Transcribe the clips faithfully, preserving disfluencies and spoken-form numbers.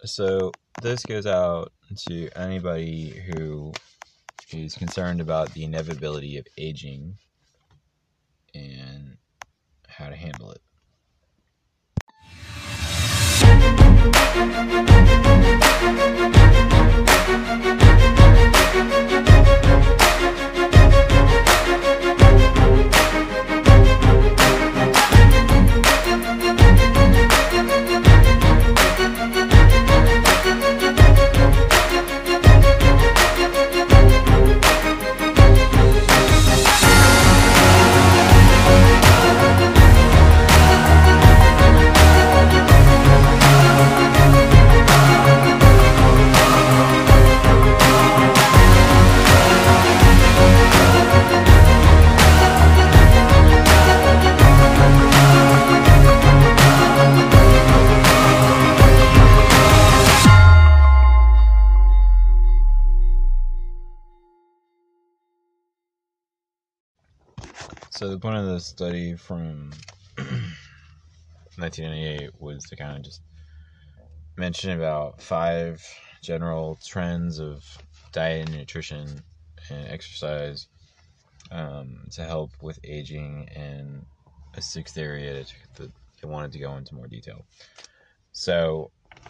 So this goes out to anybody who is concerned about the inevitability of aging and how to handle it. So the point of the study from nineteen ninety-eight was to kind of just mention about five general trends of diet and nutrition and exercise um, to help with aging, and a sixth area that they wanted to go into more detail. So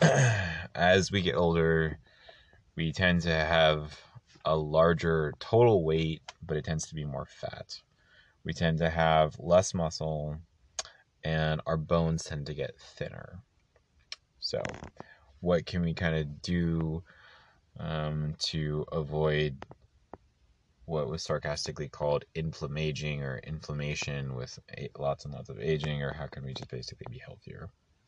as we get older, we tend to have a larger total weight, but it tends to be more fat. We tend to have less muscle, and our bones tend to get thinner. So what can we kind of do um, to avoid what was sarcastically called inflammaging or inflammation with lots and lots of aging, or how can we just basically be healthier?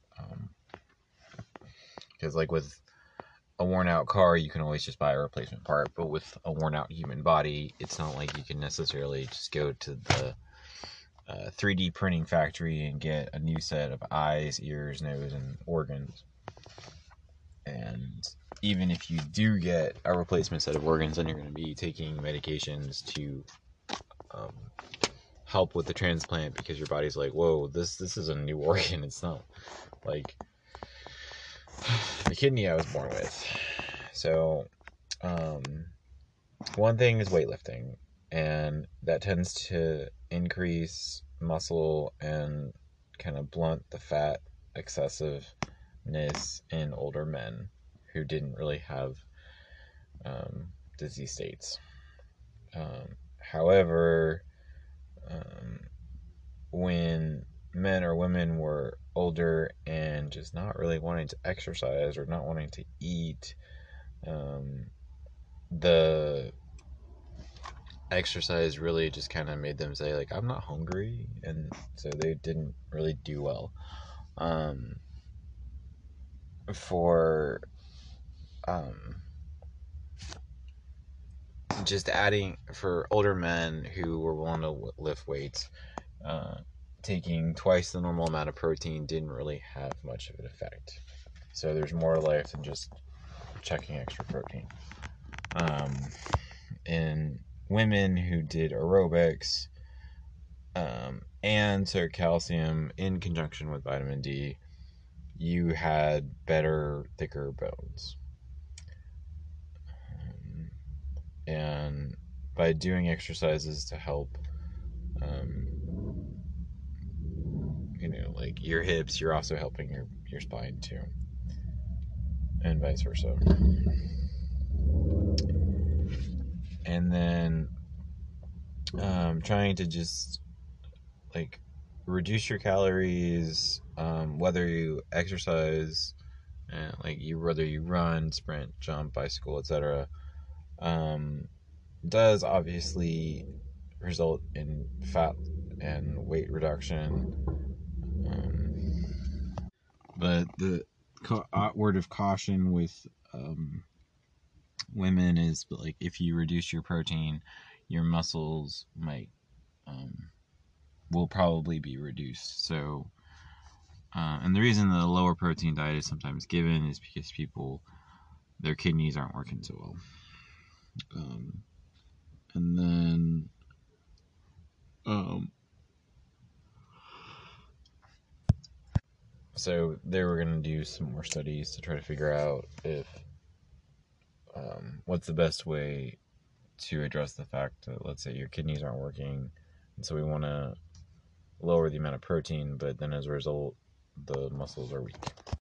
Because um, like with a worn out car, you can always just buy a replacement part, but with a worn out human body, it's not like you can necessarily just go to the uh, three D printing factory and get a new set of eyes, ears, nose, and organs. And even if you do get a replacement set of organs, then you're going to be taking medications to um, help with the transplant, because your body's like, whoa, this this is a new organ. It's not like the kidney I was born with. So um, one thing is weightlifting, and that tends to increase muscle and kind of blunt the fat excessiveness in older men who didn't really have um, disease states. Um, however, um, when men or women were older and just not really wanting to exercise or not wanting to eat, um, the exercise really just kind of made them say, like, I'm not hungry, and so they didn't really do well. Um, for um, just adding, for older men who were willing to lift weights, uh, taking twice the normal amount of protein didn't really have much of an effect. So there's more to life than just checking extra protein. Um, in women who did aerobics um, and took calcium in conjunction with vitamin D, you had better, thicker bones. Um, and by doing exercises to help um, you know, like your hips, you're also helping your, your spine too, and vice versa. And then um, trying to just like reduce your calories, um, whether you exercise, and like you whether you run, sprint, jump, bicycle, et cetera, um, does obviously result in fat and weight reduction. Um, but the word of caution with um, women is, like, if you reduce your protein, your muscles might um, will probably be reduced. So, uh, and the reason the lower protein diet is sometimes given is because people, their kidneys aren't working so well. Um, and then, um, so they were going to do some more studies to try to figure out if um, what's the best way to address the fact that, let's say, your kidneys aren't working, and so we want to lower the amount of protein, but then as a result, the muscles are weak.